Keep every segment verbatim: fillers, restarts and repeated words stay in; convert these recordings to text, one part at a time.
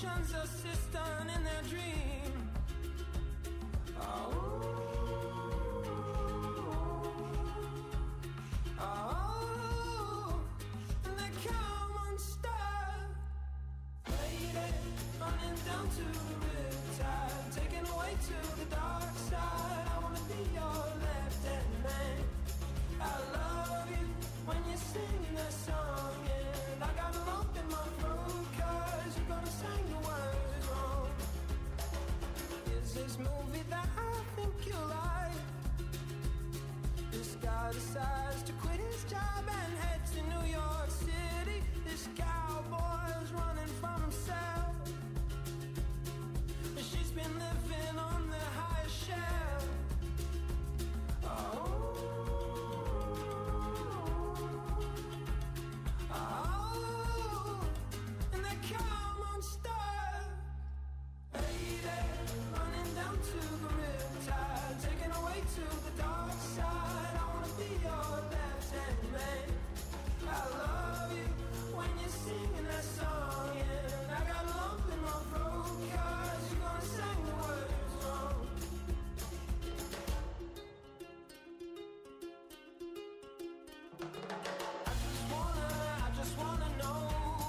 emotions assistant in their dream. Oh, oh, and they come unstuck. Lady, running down to the riptide, taken away to the dark side. I wanna be your left-hand man. I love you when you're singing that song, and I got a lump in my throat 'cause you're gonna sing the words wrong. Is this movie that I think you like? This guy decides to quit his job and head to New York City. This cowboy's running from himself. She's been living on the highest shelf. Oh, oh, and they come unstuck. Lady, running down to the riptide, taken away to the dark side. I wanna be your left-hand man. I love you when you're singing that song, and I got a lump in my throat 'cause you're gonna sing the words wrong. I just wanna, I just wanna know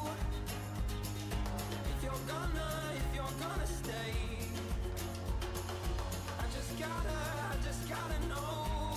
if you're gonna, if you're gonna stay. I just gotta, I just gotta know.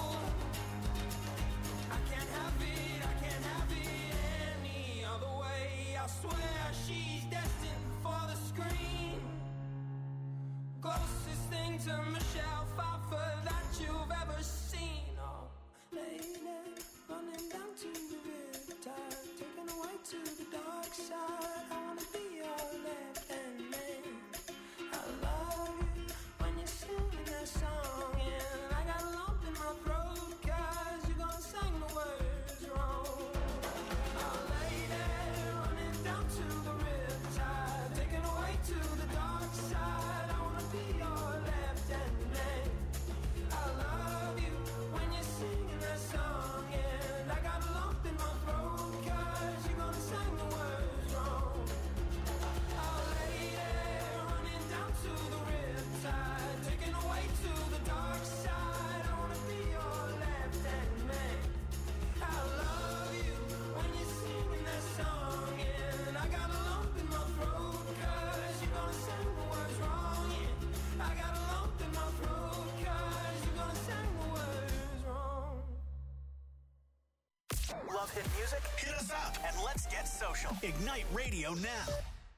I can't have it, I can't have it any other way. I swear she's destined for the screen. Closest thing to Michelle Pfeiffer that you've ever seen. Oh, lady, running down to the riptide, taken away to the dark side. I wanna be your left-hand man. I love you when you're singing that song, and I got a lump in my throat 'cause you're gonna sing the words wrong. Oh, lady, running down to the riptide, taken away to the dark side. I wanna be your left-hand man. I love you when you're singing that song, and I got a lump in my throat 'cause you're gonna sing the words wrong. Oh, lady, running down to the riptide, taken away to the dark side. I wanna be your left-hand man. I love you when you're singing that song, and I got a lump in my throat 'cause you're gonna sing the words wrong. Yeah, I got a lump in my throat 'cause you're gonna sing the words wrong. Love hit music? Hit us up and let's get social. Ignite Radio now.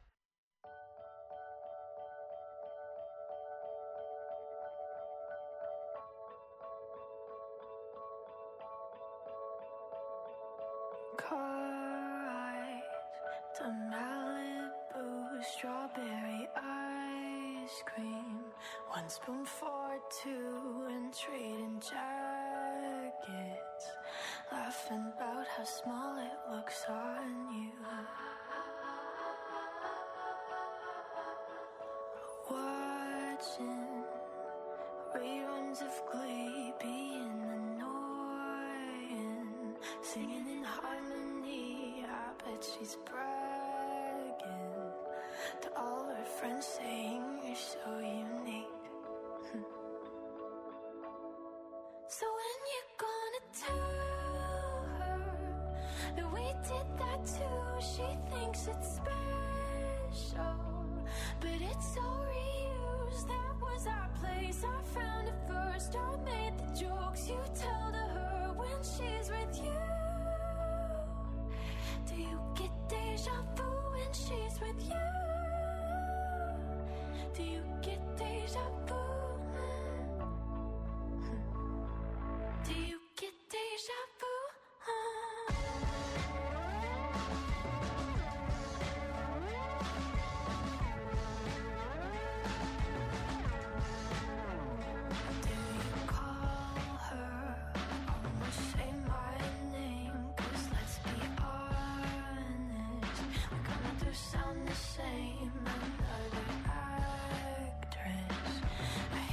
Car ride to Malibu, strawberry ice cream. One spoon for two and trading jackets, laughing about how small it looks on you. Watching reruns of Glee, being annoying, singing in harmony. I bet she's bragging to all her friends, saying you're so unique. So when you gonna tell her that we did that too? She thinks it's special, but it's so reused. That was our place, I found it first. I made the jokes you tell to her when she's with you. Do you get deja vu when she's with you? Do you get deja vu? Do you get deja vu? Do you call her? Almost say my name, 'cause let's be honest, we're gonna do sound the same. Another actress, I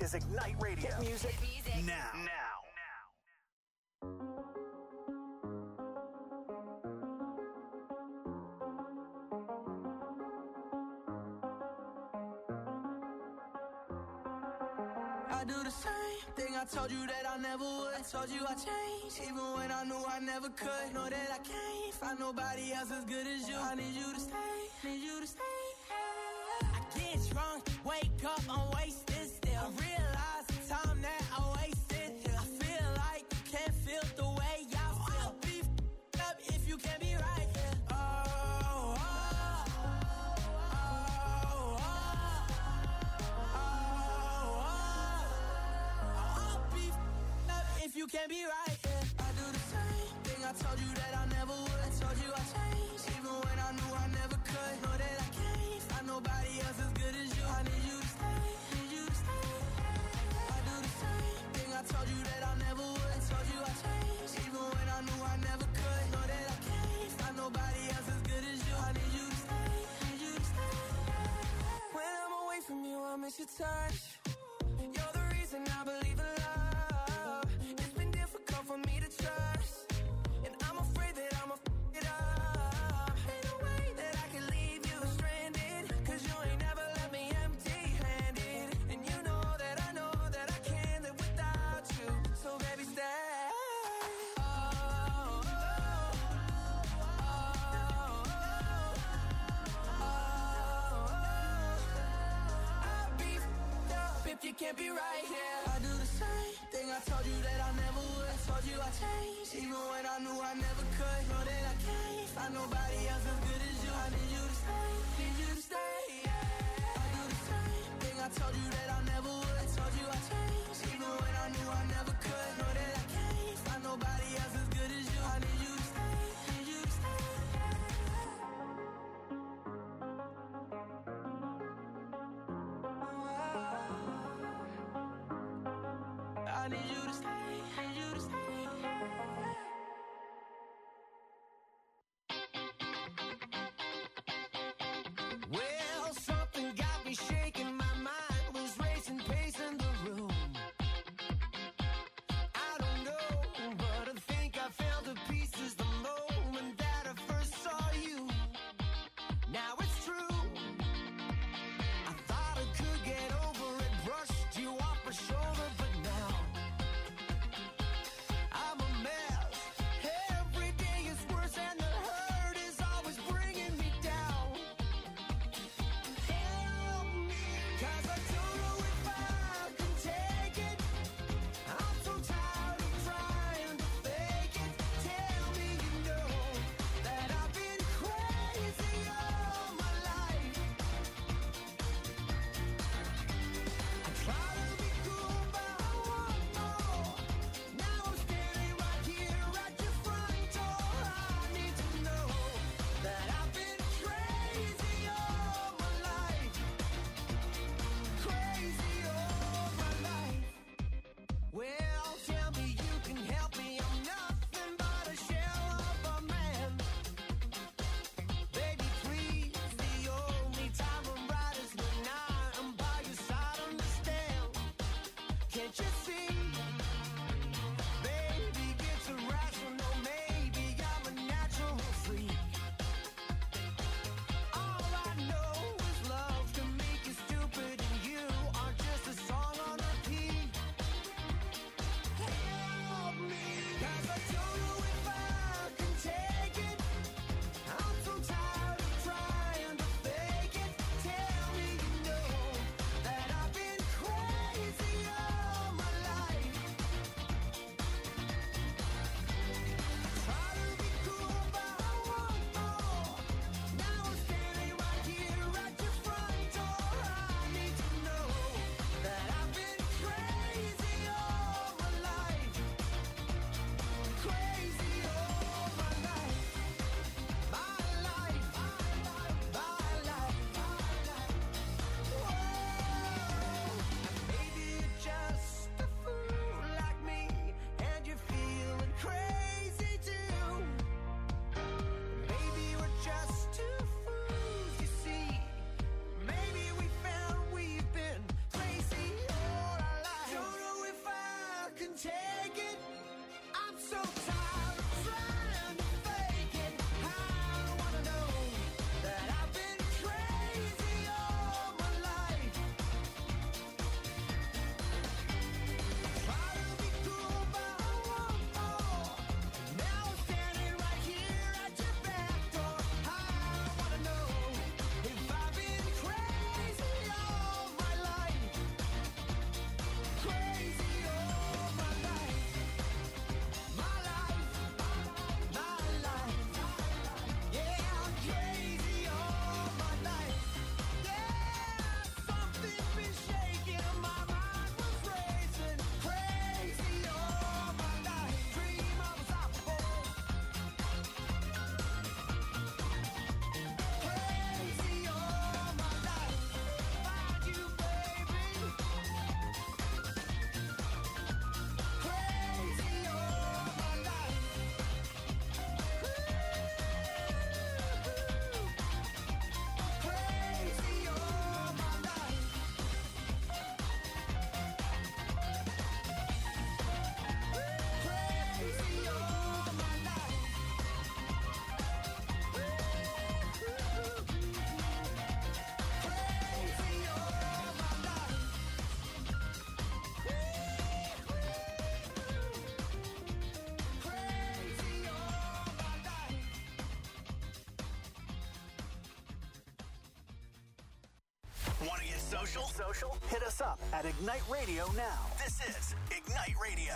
is Ignite Radio. Hit music. Hit music. Now. Now. I do the same thing I told you that I never would. I told you I changed, even when I knew I never could. Know that I can't find nobody else as good as you. I need you to stay, need you to stay. I get drunk, wake up, I'm wasted still. I realize the time that I wasted here. I feel like you can't feel the way I feel. I'll be f***ed up if you can't be right here. Oh, oh, oh, oh, oh, oh. I'll be f***ed up if you can't be right here. I do the same thing I told you that I never would. I told you I changed, even when I knew I never could. Know that I can't find nobody else as good as you. I need you to stay, need you to stay. I do the same thing I told you that I never would. I told you I changed, even when I knew I never could. Know that I can't find nobody else as good as you. I need you to stay, need you to stay. When I'm away from you, I miss your touch. You're the reason I believe in love. It's been difficult for me to trust, and I'm afraid that I'ma f*** it up. Ain't no way that I can leave you stranded, cause you ain't never left me empty-handed. And you know that I know that I can't live without you. So baby, stay. Oh, oh, oh, oh, oh, oh. I'll be f***ed up if you can't be right here. I do the same thing I told you that I never would. I told you I changed, even when I knew I never could. Know that I can't find nobody else as good as you. I need you to stay, need you to stay. Yeah. I do the same thing I told you that I never would. I told you I changed, even when I knew I never could. Know that I can't find nobody else as good as you. I need you to stay, need you to stay. I need you to stay, need you to stay. Well, something got me shaking, my mind was racing, pacing the room. social? Social? Hit us up at Ignite Radio now. This is Ignite Radio.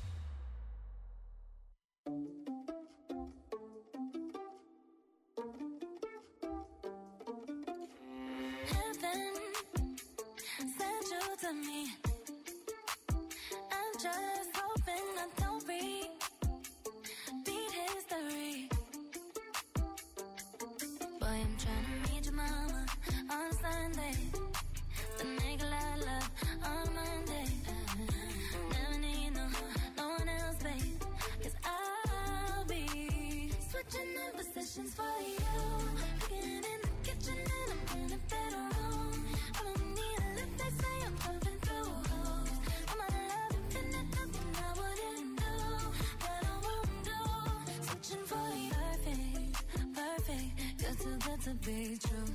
Heaven sent you to me. I'm just hoping I don't repeat history. Boy, I'm trying to read your mama on Sunday. Then make a lot of love on Monday. Never need no, no one else, babe. Cause I'll be switching in positions for you. Getting in the kitchen and I'm in a better room. I don't need a lift, they say I'm jumping through holes. I'm out of love, infinite, nothing I wouldn't do, that I won't do. Switching for you, perfect, perfect. You're too good to be true.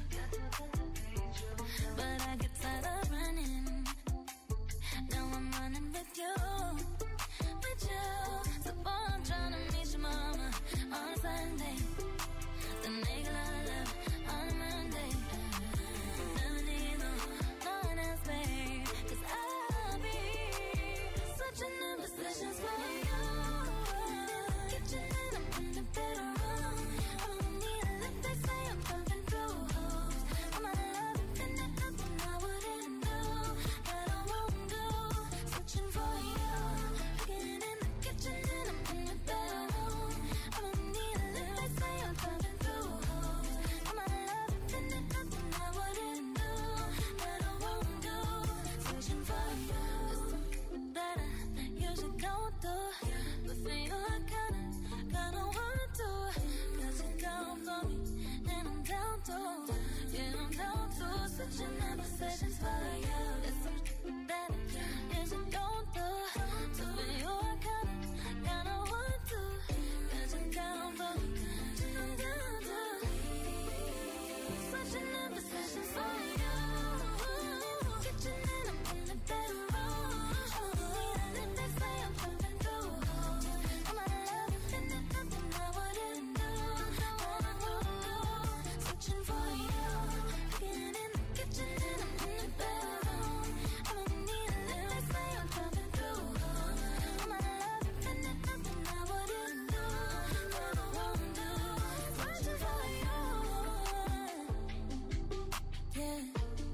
But I get tired of running. Now I'm running with you, with you. So boy, I'm trying to meet your mama on Sunday. Then make a lot of love on Monday. Never need no, no one else, babe. Cause I'll be switching in positions for you. Kitchen and I'm in a better room. I don't need a lift, they say I'm jumping through holes. I'm out of love, infinite, nothing I wouldn't do, that I won't do. Switching for you. Getting in the kitchen and I'm in a better room. I don't need a lift, they say I'm jumping through holes. I'm out of love, infinite, nothing I wouldn't do, that I won't do. Switching for you. There's something that I usually don't do, but for you I kinda, kinda want to. Cause you're down for me, and I'm down too. Yeah, I'm down to. Switching in positions for you. There's something that I usually don't do, so for you I kinda, kinda want to. Cause you're down for me, and I'm down too. Switching in positions for you. Kitchen and I'm in a better room. Oh, and they say I'm jumping through holes. I'm out of love, infinite, nothing I wouldn't do, that I won't do. Switching for you. Getting in the kitchen and I'm in a better room. I don't need a lift, they say I'm jumping through holes. I'm out of love, infinite, nothing I wouldn't do, that I won't do. Switching for you. Yeah.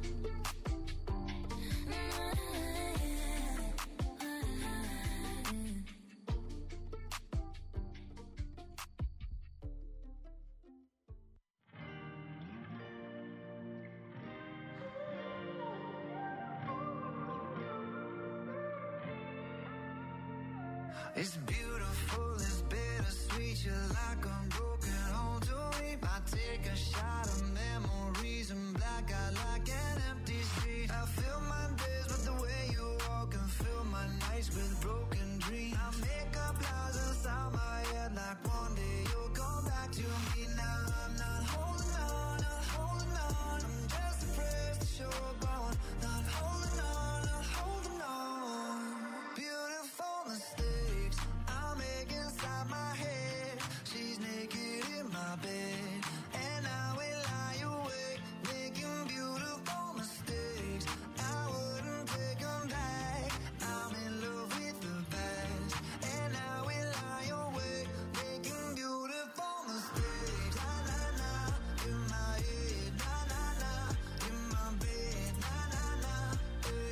It's beautiful, it's bittersweet. You're like a broken home to me. I take a shot of memories and black out like an empty street. I fill my days with the way you walk and fill my nights with broken dreams. I make up lies inside my head like one day you'll come back to me. Now I'm not holding on, not holding on. I'm just afraid that you're gone. Not holding on, not holding on. Beautiful mistakes I make inside my head. She's naked in my bed, and I will lie awake, making beautiful mistakes. I wouldn't take them back. I'm in love with the past, and I will lie awake, making beautiful mistakes. Na na na, in my head. Na na na, in my bed. Na na na, eh.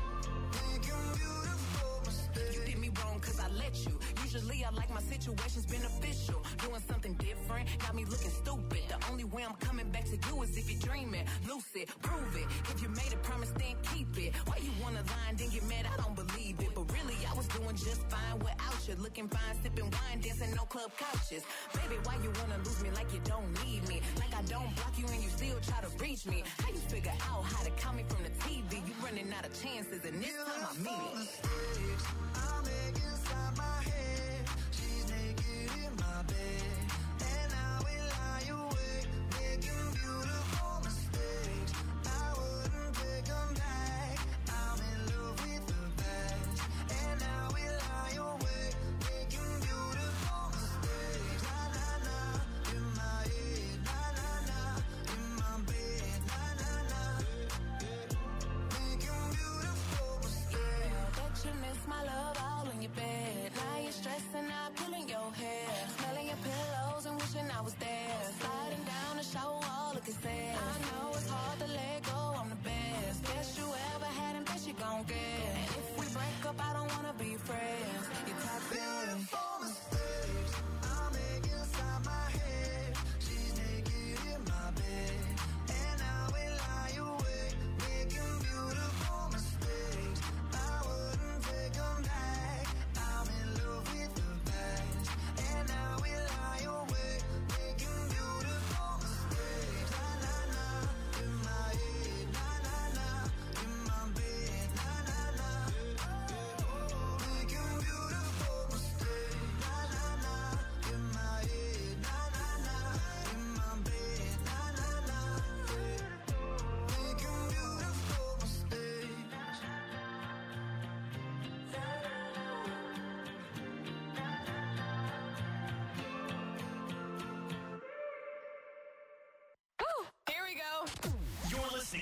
Making beautiful mistakes. You did me wrong cause I let you. Usually I like my situations beneficial. Doing something different, got me looking stupid. The only way I'm coming back to you is if you're dreaming. Lucid, prove it. If you made a promise, then keep it. Why you wanna lie and then get mad? I don't believe it. But really, I was doing just fine without you. Looking fine, sipping wine, dancing no club couches. Baby, why you wanna lose me like you don't need me? Like I don't block you and you still try to reach me. How you figure out how to call me from the T V? You running out of chances and this time I mean it. Mistakes I make inside my head. She's naked in my bed, and I will lie awake, making beautiful mistakes. I wouldn't take them back. I'm in love with the past, and I will lie awake, making beautiful mistakes. Na na na, in my head. Na na na, in my bed. Na na na,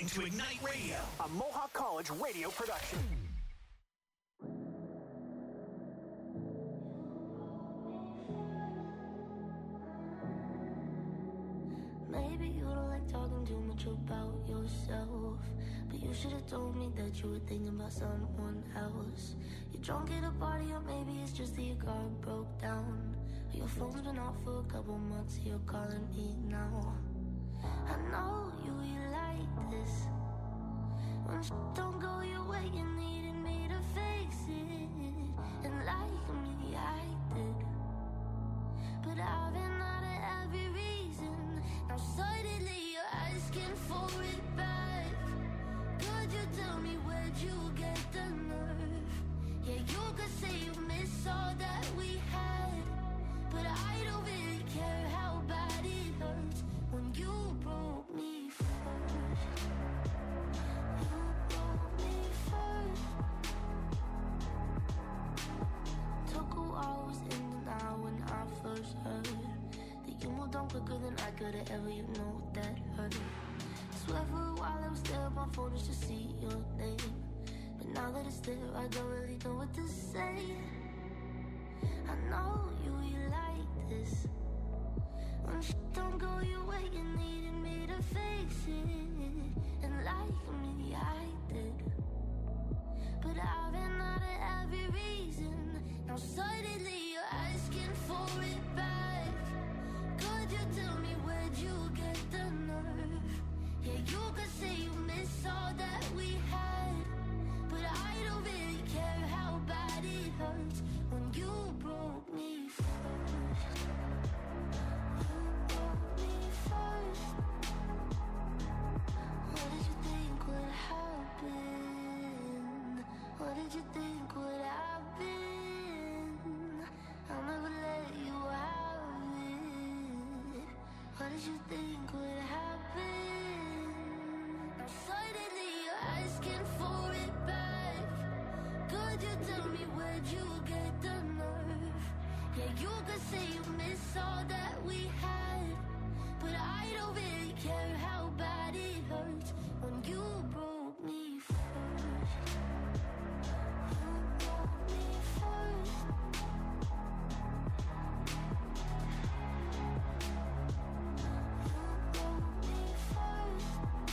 listening to Ignite Radio, a Mohawk College radio production. Maybe you don't like talking too much about yourself, but you should have told me that you were thinking about someone else. You're drunk at a party, or maybe it's just that your car broke down. Your phone's been off for a couple months, you're calling me now. I know you, you like this. When sh- don't go your way, you needed me to fix it. And like me, I did. But I've been out of every reason. Now suddenly you're asking for it back. Could you tell me where'd you get the nerve? Yeah, you could say you miss all that we had, but I don't really care how bad it hurts when you broke me first. You broke me first. Took a while, was in denial when I first heard that you moved on quicker than I could have ever, you know that hurt. Swear for a while I was there on my phone just to see your name, but now that it's there I don't really know what to say. I know you, you like this. When sh- don't go your way, you needed me to fix it. And like me, I did. But I've been out of every reason. Now suddenly you're asking for it back. Could you tell me where'd you get the nerve? Yeah, you could say you miss all that we had, but I don't really care how bad it hurts when you broke me first. You broke me first. What did you think would happen? What did you think would happen? I'll never let you have it. What did you think would happen? Now suddenly you're asking for it back. Could you tell me where'd you get the nerve? Yeah, you could say you miss all that we had, but I don't really care how bad it hurts when you broke me first. You broke me first. You broke me first.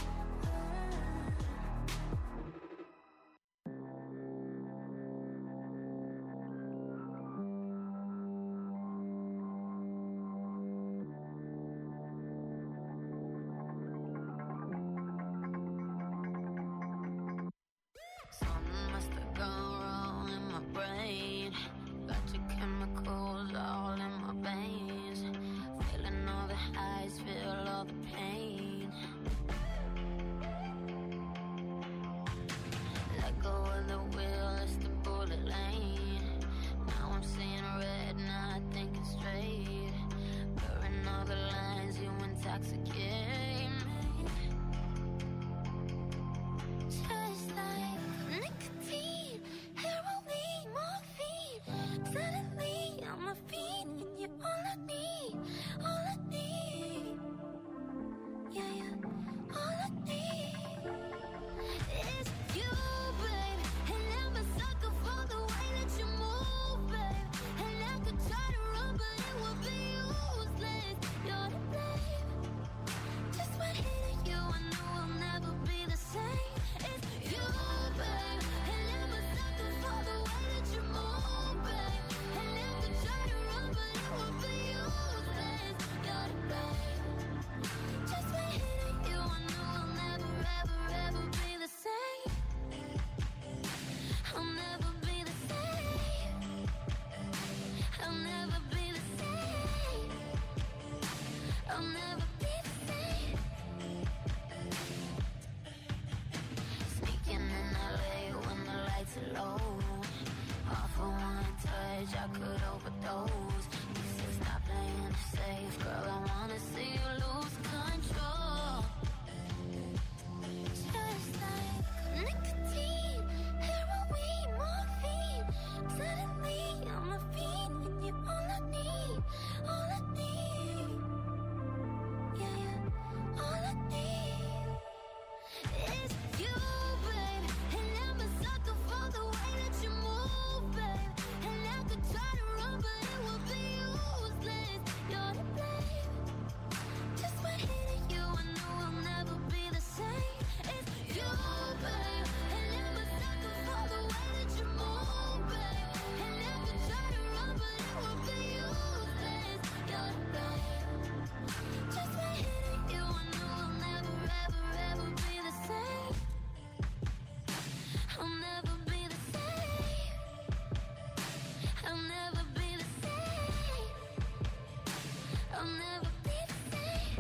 Something must have gone wrong in my brain. Got your chemicals all in my veins. Feeling all the highs, feel all the pain. Let go of the wheel, it's the bullet lane. Now I'm seeing red, not thinking straight. Blurring all the lines, you intoxicate me. Just like nicotine, heroin, morphine. Suddenly I'm a fiend, and you're all I need, all I need. I'll never be the same.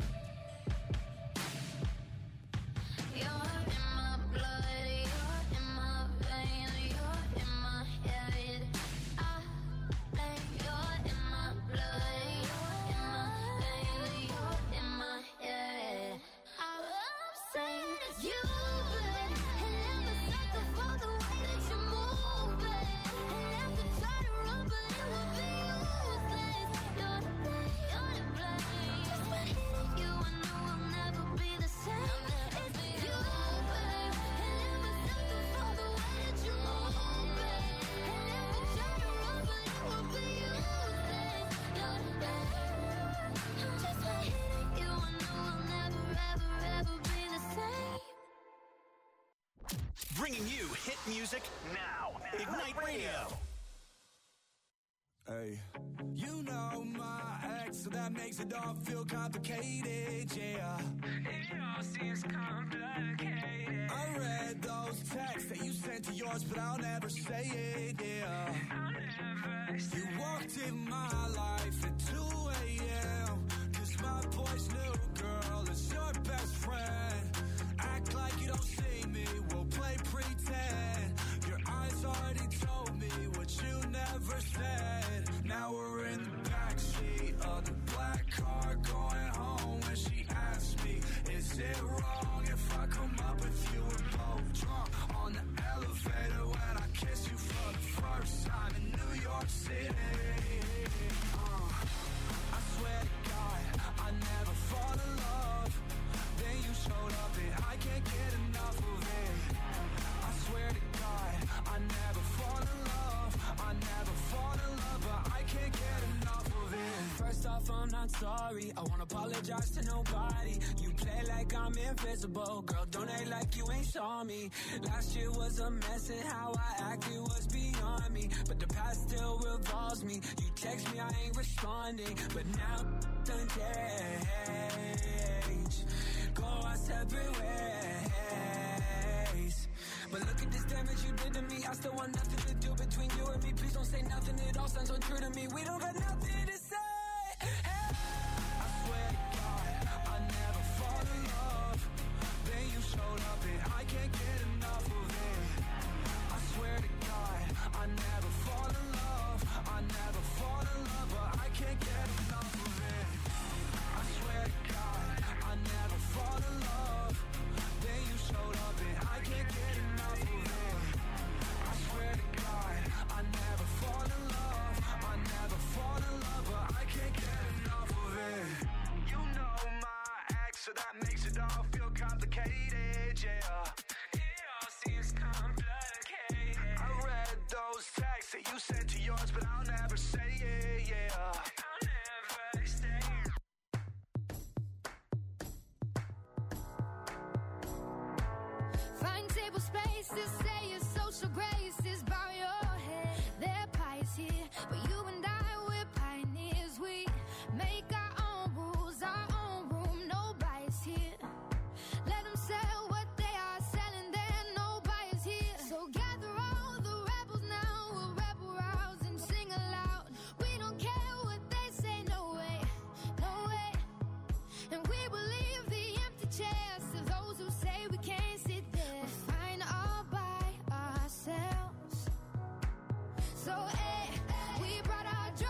You're in my blood, you're in my vein, you're in my head. I lay, you're in my blood, you're in my vein, you're in my head. I'm saying you good, and never settle for the way that you move it. And never try to run, but it will be useless. You're the blame, you're the blame. Just by hitting you, I know I'll never be the same. It's you, babe, and never settle for the way that you move it. And never try to run, but it will be useless. You're the blame. Just by hitting you, I know I'll never, ever, ever be the same. Bringing you hit music now. Ignite Radio. Hey, you know my ex, so that makes it all feel complicated, yeah. It all seems complicated. I read those texts that you sent to yours, but I'll never say it, yeah. I'll never say it. You walked in my life at two a.m. Cause my boy's new girl is your best friend. Act like you don't see me, we'll play pretend. Your eyes already told me what you never said. Now we're in the backseat of the black car going home. When she asked me, is it wrong if I come up with you? We're both drunk on the elevator when I kiss you for the first time in New York City. uh, I swear to God, I never fall in love. Then you showed up and I can't get enough of it. I swear to God, I never fall in love. I never fall in love, but I can't get enough of it. First off, I'm not sorry. I won't apologize to nobody. You play like I'm invisible. Girl, don't act like you ain't saw me. Last year was a mess and how I acted was beyond me. But the past still revolves me. You text me, I ain't responding. But now done change. Go our separate ways. But look at this damage you did to me. I still want nothing to do between you and me. Please don't say nothing, it all sounds so true to me. We don't got nothing to say. Hey. I swear to God, I never fall in love. Then you showed up and I can't get enough of it. I swear to God, I never fall in love. I never fall in love, but I can't get enough of it. I swear to God, I never fall in love. Then you showed up and I can't get enough of it. I swear to God, I never fall in love. I never fall in love, but I can't get enough of it. You know my ex, so that makes it all feel complicated, yeah. It all seems complicated. I read those texts that you sent to yours, but I'll never say it, yeah. I'll never say it. Find table spaces, say your social graces, bow your head. They're pies here, but you and I, we're pioneers. We make our own rules, our own room, no bias here. Let them sell what they are selling there, no bias here. So gather all the rebels now, we'll rebel rouse and sing aloud. We don't care what they say, no way, no way. And we will leave the empty chairs to those who say we can't sit there. We're fine all by ourselves. So, hey, we brought our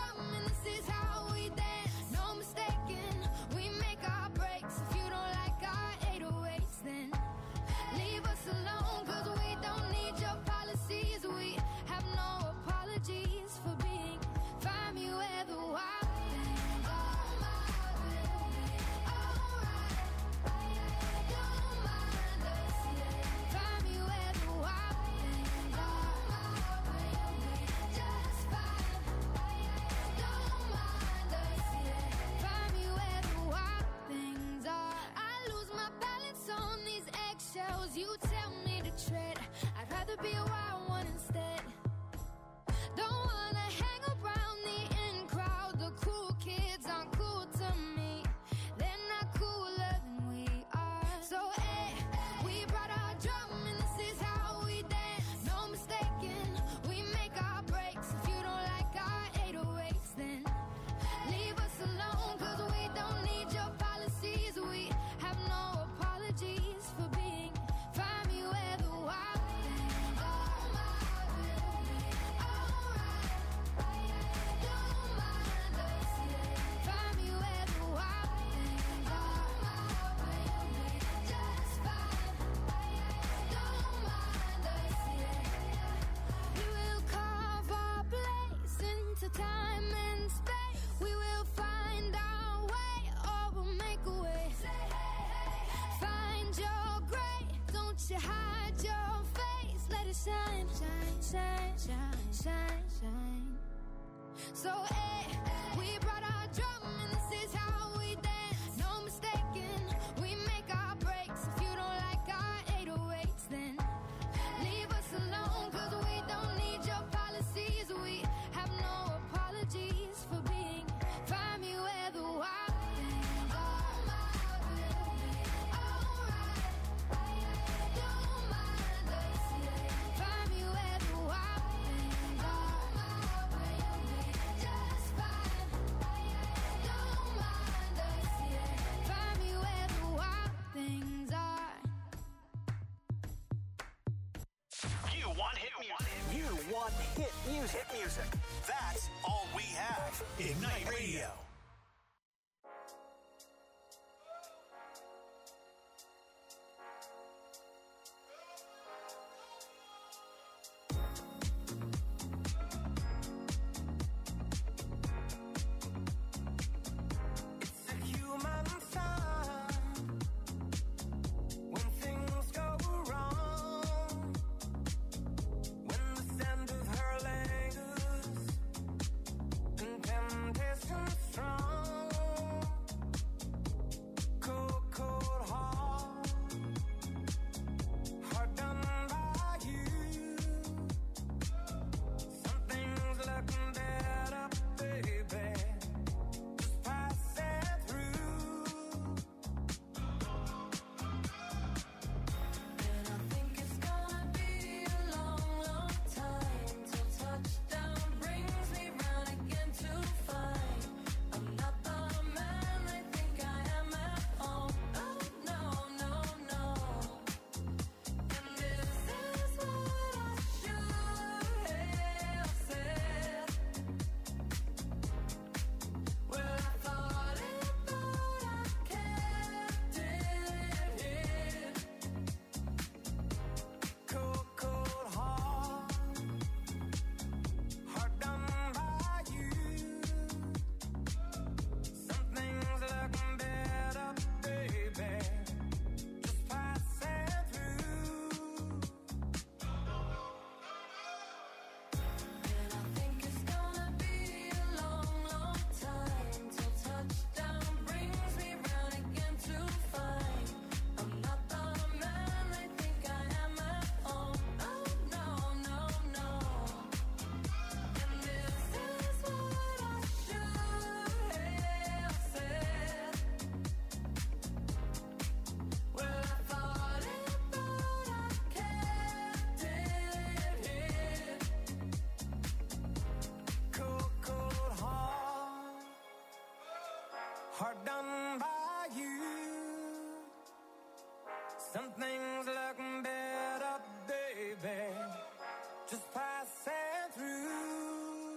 you hide your face, let it shine, shine, shine, shine, shine, shine. So hey, we brought our drum and this is how we dance. No mistaking, we make our breaks. If you don't like our eight oh eights, then leave us alone, cause we don't need your policies. We have no apologies for being. Find me where the wild things are. Alright, don't mind us. Find me where the wild things are. Just fine, don't mind us. Find me where the wild things are. You want hit music. You want hit music. Hit music. That's all we have. Ignite Radio. It's a human sign when things go wrong, when the scent of her lingers and temptation strong. Cold, cold heart, heart done by you. Something's looking better, baby. Just pass it through. And I think it's gonna be a long, long time till touchdown brings me round again to find I'm not the man I think I am at home. Oh no, no, no. And this is what I should have said. Well, I thought it, but I kept it hid. Cold, cold heart, heart done by you. Something's looking better, baby. Just pass it through. And I think it's gonna be a long, long time till touchdown brings me round again to find I'm not the man I think I am at home. Oh no, no, no. And this is what I should have said. Well, I thought it, but I kept it hid. Cold, cold heart, heart done by you. Something's looking better, baby. Just pass it through.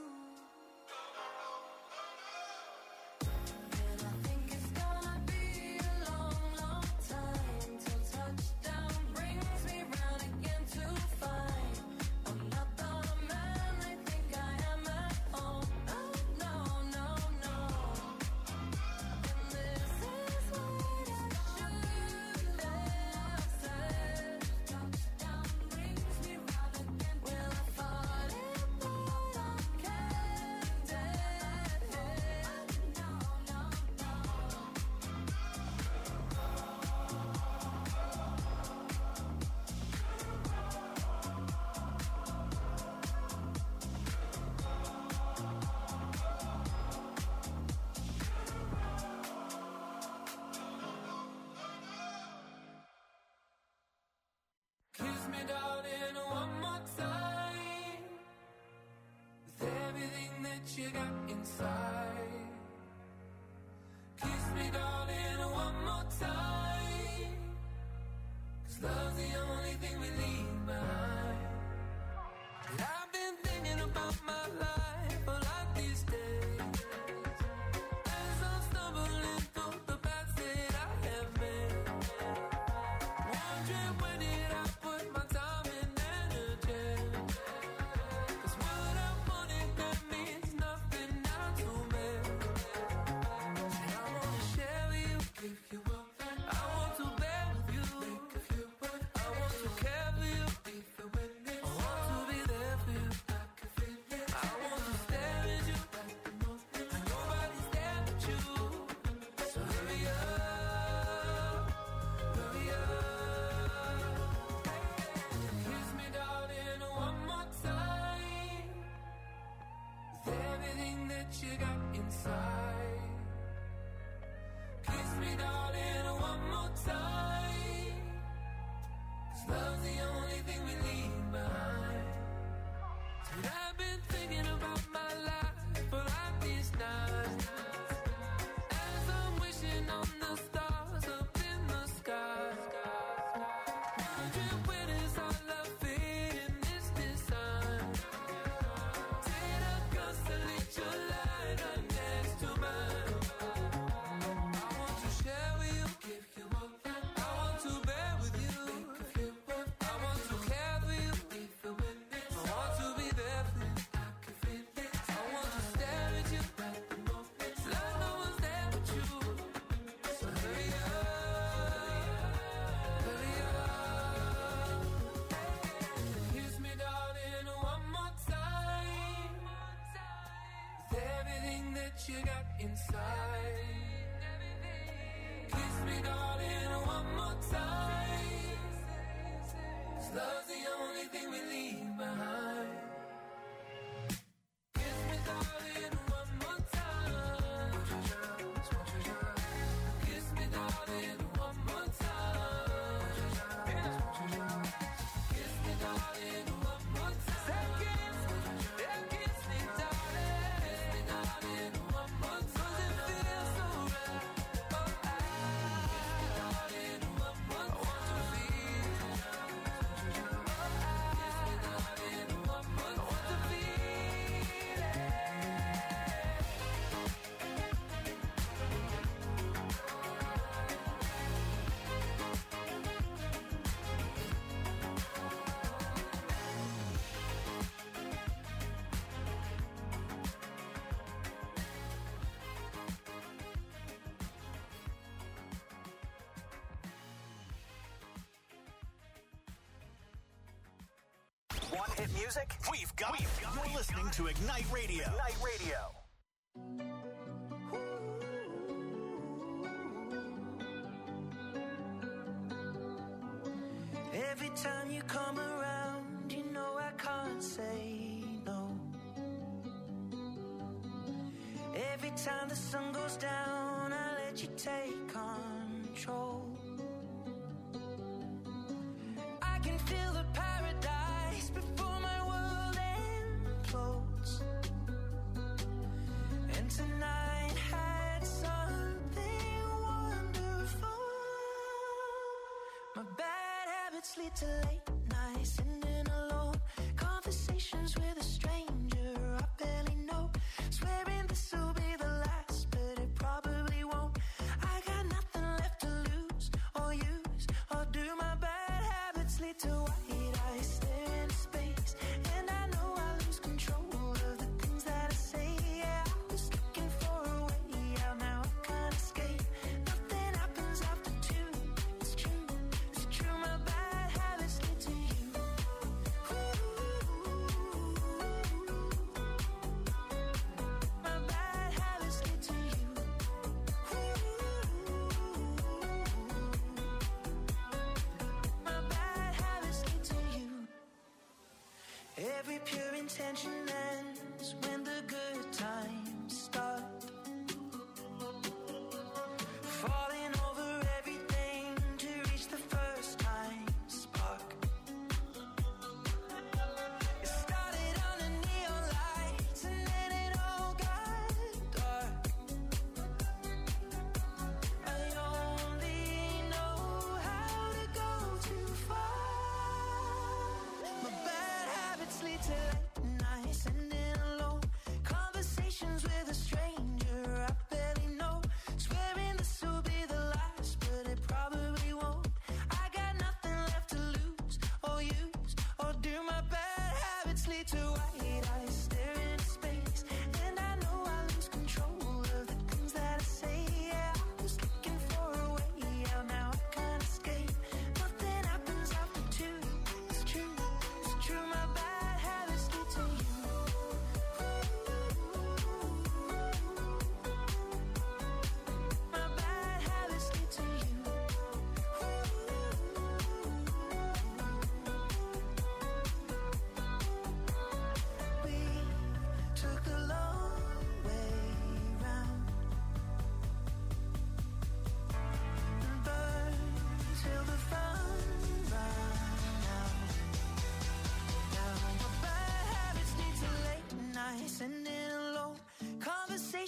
And I think it's gonna be a long, long time till touchdown brings me round again to find I'm not the man I think I am at home. Oh no, no, no. And this is what I should have said. Touchdown brings me round again. Well, I thought it, but I kept it hid. No, no, no. Kiss me, darling, one more time with everything that you got inside. Kiss me, darling, one more time, 'cause love's the only thing we leave behind. And I've been thinking about my life a lot these days, as I'm stumbling through the paths that I have made. Wondering where did I put my time and energy? 'Cause what I wanted, that means nothing now to me. And I wanna share with you, give you up. I want to bear with you, I want to thing we leave behind. Dude, I've been thinking about my life for like these nights, as I'm wishing on the stars up in the sky. Wondering where does our love fit in this design? Did I constellate your light right next to mine? I want to share with you, give you more. I want to bear with you, make you feel worth. I want to care for you, leave the witness. I want to be there for you, I can feel it. I want to stare at you at the moment, like no one's there but you. So hurry up, hurry up. Kiss me, darling, one more time. With everything that you got inside. Kiss me, darling, one more time. 'Cause love's the only thing we leave behind. Kiss me, darling, one more time. Kiss me, darling, one more time. Kiss me, darling, one more time. Yeah, kiss me, darling. Kiss me, darling, one more time. 'Cause it feels so right. Oh, I kiss me, darling, one more time. I want to feel. Oh, I kiss me, darling, one more time. I want to feel it. One hit music? We've got, We've got You're listening to Ignite Radio. Ignite Radio. Every time you come around, you know I can't say no. Every time the sun goes down, I let you take control. I can feel the paradise before my world implodes. And tonight had something wonderful. My bad habits lead to late nights, sitting alone. Conversations with a stranger I barely know. Swearing this will be the last, but it probably won't. I got nothing left to lose or use, or do my bad habits lead to white eyes stare into space? And I know I lose control of the things that I say. Yeah, I was looking for a way out, now I can't escape. Nothing happens after two. It's true, it's true. My bad habits lead to you. Ooh.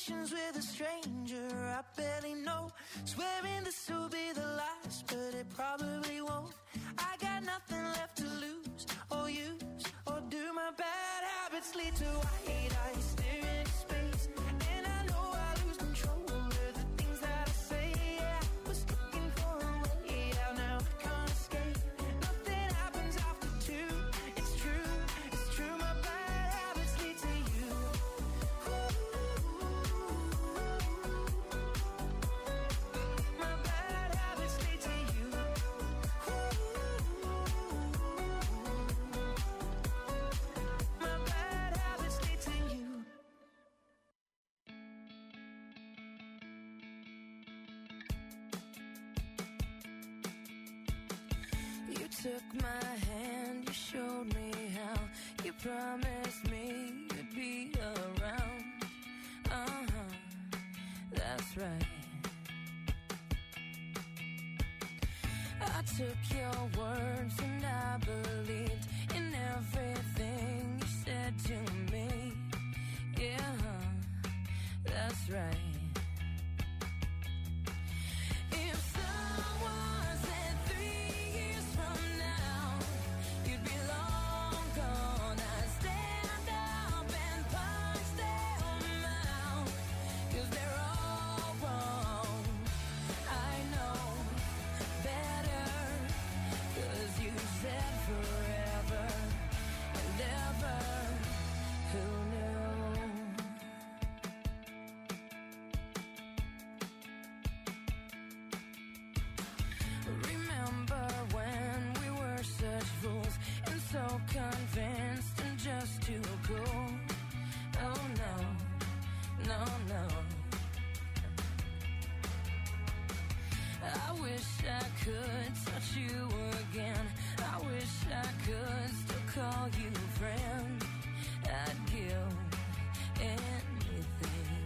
conversations with a stranger I barely know. Swearing this will be the last, but it probably won't. I got nothing left to lose or use, or do my bad habits lead to white eyes staring into space? And I know I lose control of the things that I say. Yeah, I was looking for a way out, now I can't escape. Nothing happens after two. It's true, it's true. My bad habits lead to you. My bad habits lead to you. My bad habits lead to you. You took my hand, you showed me how. You promised me you'd be around. Uh-huh, that's right. I took your words and I believed in everything you said to me. Yeah, that's right. If someone said three years from now you'd be long gone, I'd stand up and punch them out, 'cause they're all wrong. I know better, 'cause you said forever and ever. Who knew? Remember when we were such fools and so convinced and just too cool? Oh no, no, no. I wish I could touch you again. I wish I could still call you friend. I'd give anything.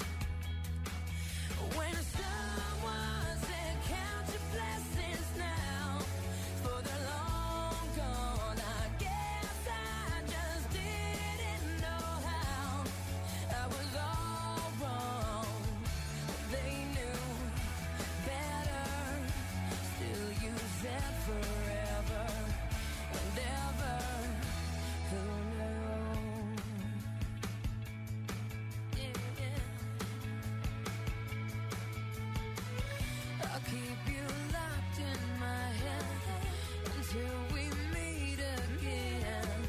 When someone said count your blessings now, for they're long gone, I guess I just didn't know how. I was all wrong, they knew better. Still you said forever and ever. Who knew? Yeah, yeah. I'll keep you locked in my head until we meet again.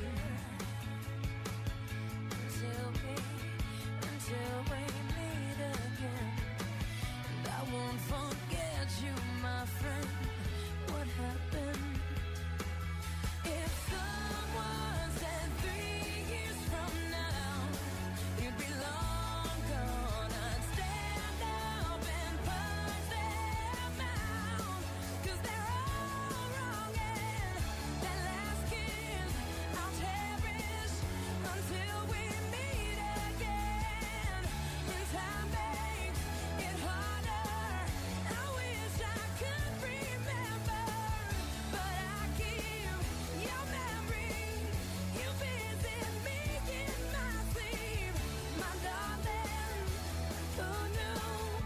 Until we, until we meet again. And I won't forget you, my friend. What happened? If someone said three years from now you'd be long gone, I'd stand up and punch them out, 'cause they're all wrong. And that last kiss I'll cherish until we meet again. And time makes it harder. I wish I could remember, but I keep your memory. You visit me in my sleep, my darling. Who knew?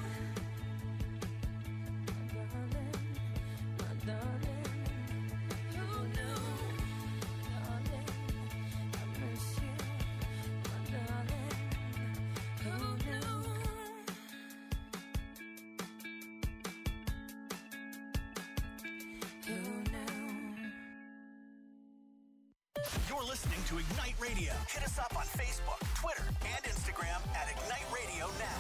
My darling, my darling. Who knew? Darling, I miss you, my darling. Who knew? Who knew? You're listening to Ignite Radio. Hit us up on Facebook, Twitter, and Instagram at Ignite Radio Now.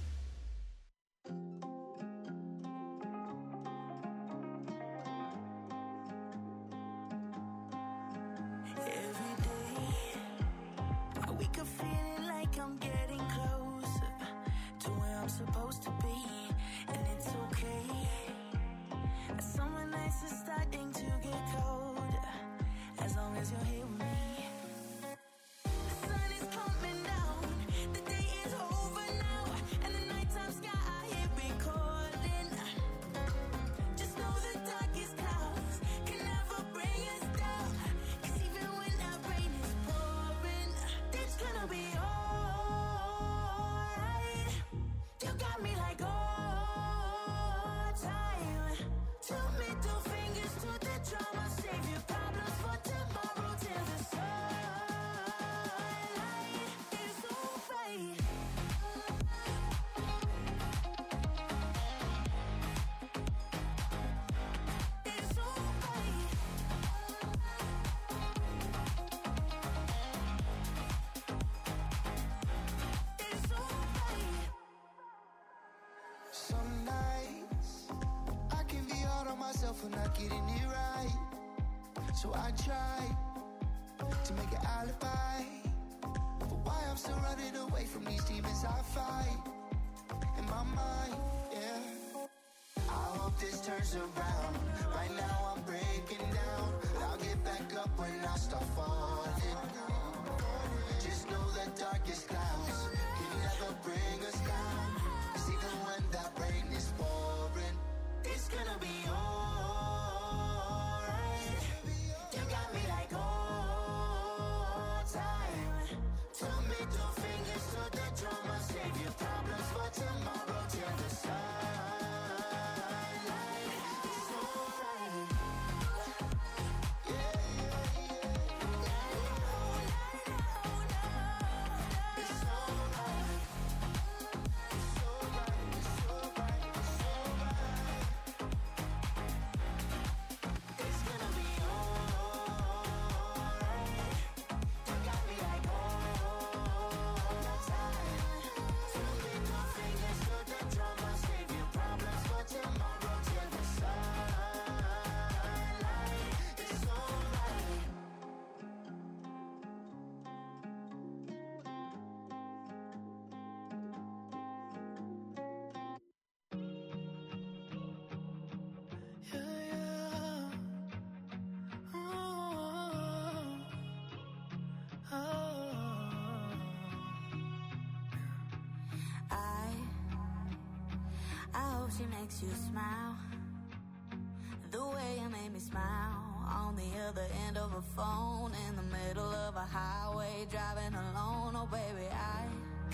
Every day I wake up feeling like I'm getting closer to where I'm supposed to be, and it's okay. Summer nights are starting to get colder, as long as you're here with me. The sun is coming down, the day is over now, nights I can be hard on myself for not getting it right. So I try to make an alibi for why I'm still running away from these demons I fight in my mind, yeah. I hope this turns around. Right now I'm breaking down. I'll get back up when I start falling. Just know the darkest clouds can never bring us down. Cause even when that rain is pouring, it's gonna be alright. You got me like all time. Two middle fingers to the drama. Save your problems for tomorrow till the sunlight. It's alright. Yeah, yeah, yeah. It's alright. It's alright. It's alright. It's alright. It's gonna be alright. You got me like all the time. Two middle fingers to the drama. Save your problems for tomorrow till the sunlight. It's alright. Yeah, yeah. Oh, oh, oh. I, I hope she makes you smile. The way you made me smile on the other end of a phone in the middle of a highway driving alone. Oh baby, I,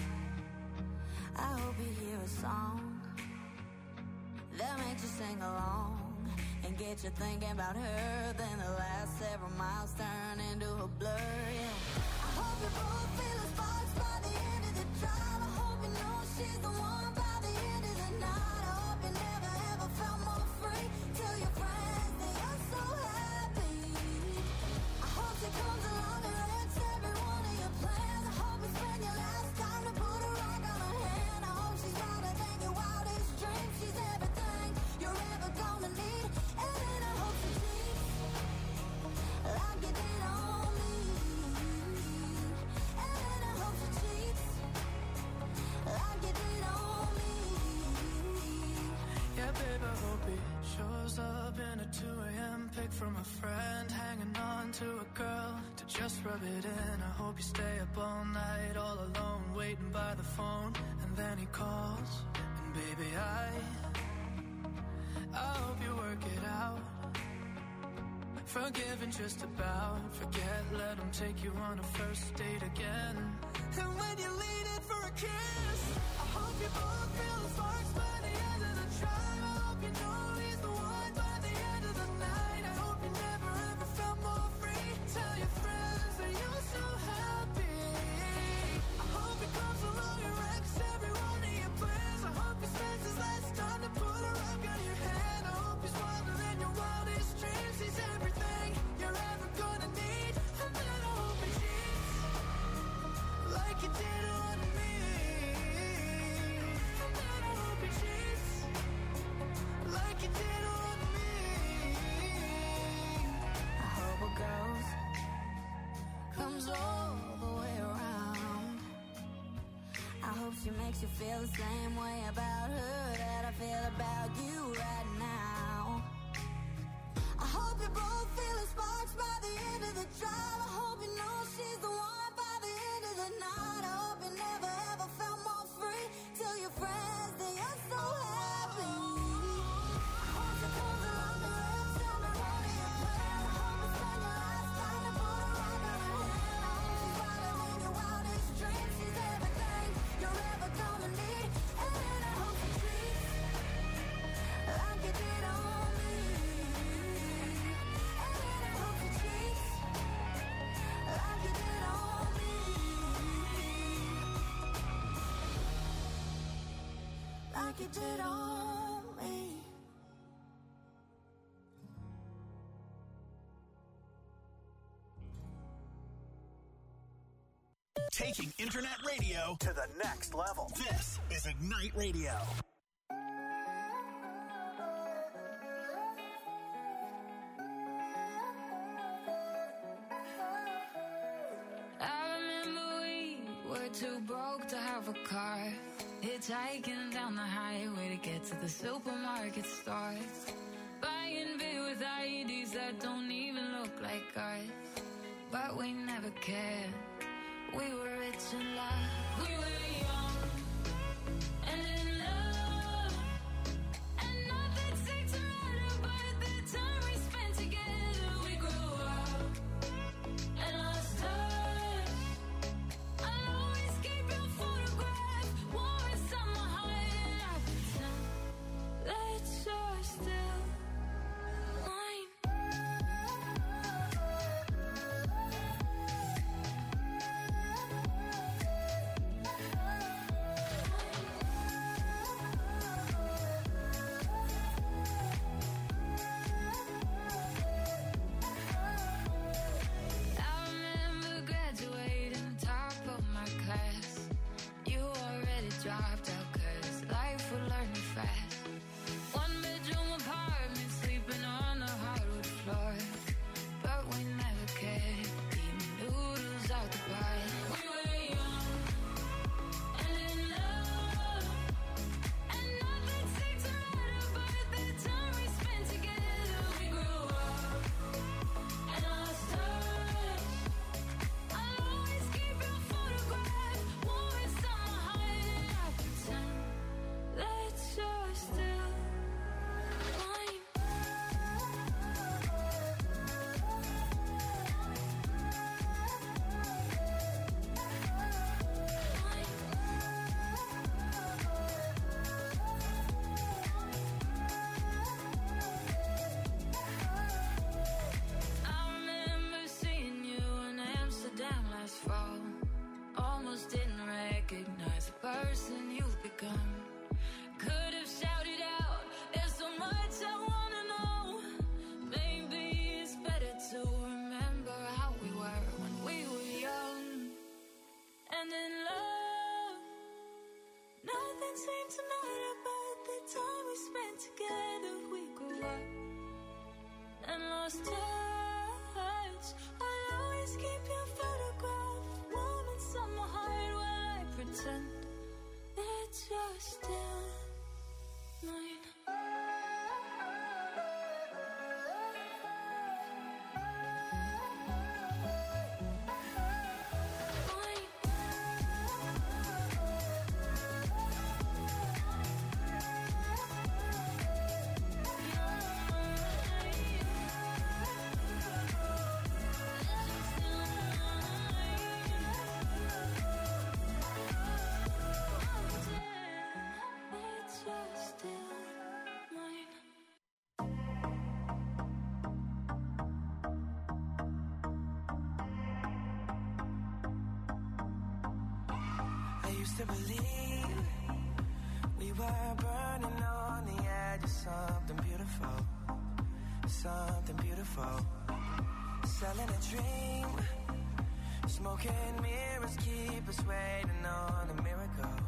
I hope you hear a song that makes you sing along and get you thinking about her. Then the last several miles turn into a blur, yeah. I hope you both feel the sparks by the end of the drive. I hope you know she's the one by the end of the night. I hope you never ever felt more free. Tell your friends that you're so happy. I hope she comes along and wrecks every one of your plans. I hope you spend your last time to put a rock on her hand. I hope she's wilder than your wildest dreams. She's everything you're ever gonna need. And then I hope she cheats like you did on me. And then I hope she cheats like you did on me. Yeah, babe, I hope he shows up in a two a.m. pic from a friend, hanging on to a girl to just rub it in. I hope you stay up all night, all alone, waiting by the phone, and then he calls, and baby, I, I hope you work it out. Forgiving just about, forget, let him take you on a first date again. And when you lean in for a kiss, I hope you both feel the sparks by the end of the drive. I hope you know he's the one by the end of the night. I hope you never ever felt more free. Tell your friends that you're so happy. I hope he comes along and wrecks every one of your plans. I hope he spends his last time to put a rock on your hand. I hope he's wilder than your wildest dreams. He's everything you're ever gonna need. And then I hope he cheats like you did on me. And then I hope he cheats like you did on me. I hope it goes, comes all the way around. I hope she makes you feel the same way about her that I feel about you right now. I hope you both feel the sparks by the end of the drive. I hope you know she's the one by the end of the night. I hope you never ever felt more free. Tell your friends that you're so happy. I hope she comes along and wrecks every one of your plans. I hope you spend your last time to put a rock on her hand. I hope she's wilder than your wildest dreams. She's everything you're ever gonna need. And then I hope she treats like you did on me. And then I hope she treats like you did on me. Like you did on me. Taking internet radio to the next level. This is Ignite Radio. car, hitchhiking down the highway to get to the supermarket store, buying beer with I E Ds that don't even look like ours. But we never cared. We were rich in love. We were young and in love, and nothing seemed to matter but the time we spent together. We grew up and lost touch. I'll always keep your photograph warm inside my heart, and I pretend that you're still mine. I remember graduating top of my class. You already dropped out 'cause life would learn you fast. One bedroom apartment, sleeping on the hardwood floor. But we never cared, eating noodles out the pot. We were young and in love, and nothing seemed to matter but the time we spent together. We grew up and lost touch. I'll always keep your photograph warm inside my heart, and I pretend that you're still mine. I remember seeing you in Amsterdam last fall. Almost didn't recognize the person you've become. Could have shouted out, there's so much I wanna know. Maybe it's better to remember how we were when we were young and in love. Nothing seemed to matter but the time we spent together. We grew up and lost touch. I'll always keep your photograph warm inside my heart while I pretend that you're still mine. I used to believe we were burning on the edge of something beautiful, something beautiful. Selling a dream, smoking mirrors keep us waiting on a miracle,